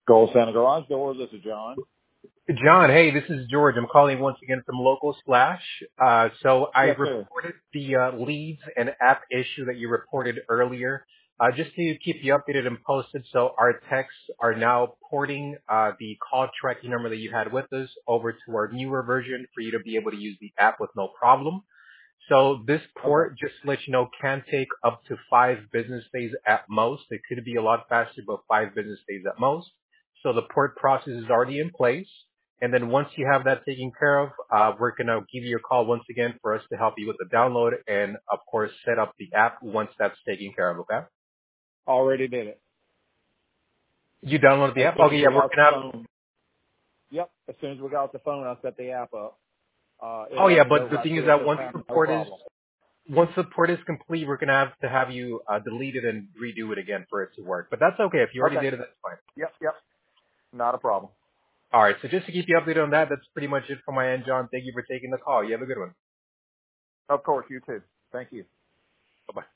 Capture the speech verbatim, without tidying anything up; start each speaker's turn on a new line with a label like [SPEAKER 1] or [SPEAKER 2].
[SPEAKER 1] Gold Santa Garage Door. This is John.
[SPEAKER 2] John, hey, this is George. I'm calling once again from Local Splash. Uh, so I
[SPEAKER 1] Yes, sir.
[SPEAKER 2] reported the uh, leads and app issue that you reported earlier. Uh, just to keep you updated and posted, so our techs are now porting uh, the call tracking number that you had with us over to our newer version for you to be able to use the app with no problem. So this
[SPEAKER 1] Okay.
[SPEAKER 2] port, just to let you know, can take up to five business days at most. It could be a lot faster, but five business days at most. So the port process is already in place. And then once you have that taken care of, uh, we're going to give you a call once again for us to help you with the download and, of course, set up the app once that's taken care of, okay?
[SPEAKER 1] Already did it.
[SPEAKER 2] You downloaded the
[SPEAKER 1] As
[SPEAKER 2] app?
[SPEAKER 1] soon
[SPEAKER 2] Okay,
[SPEAKER 1] as
[SPEAKER 2] yeah,
[SPEAKER 1] we
[SPEAKER 2] we're
[SPEAKER 1] got
[SPEAKER 2] going
[SPEAKER 1] the
[SPEAKER 2] to have...
[SPEAKER 1] phone. Yep. As soon as we got the phone, I set the app up. Uh, it
[SPEAKER 2] Oh, yeah,
[SPEAKER 1] let me go
[SPEAKER 2] but the
[SPEAKER 1] right
[SPEAKER 2] thing is
[SPEAKER 1] through it
[SPEAKER 2] that
[SPEAKER 1] this
[SPEAKER 2] once
[SPEAKER 1] time.
[SPEAKER 2] the
[SPEAKER 1] No
[SPEAKER 2] port is...
[SPEAKER 1] problem.
[SPEAKER 2] Once the port is complete, we're going to have to have you uh, delete it and redo it again for it to work. But that's okay. If you already
[SPEAKER 1] Okay.
[SPEAKER 2] did it, that's fine.
[SPEAKER 1] Yep. Yep. Not a problem.
[SPEAKER 2] All right. So just to keep you updated on that, that's pretty much it from my end, John. Thank you for taking the call. You have a good one.
[SPEAKER 1] Of course. You too. Thank you.
[SPEAKER 2] Bye-bye.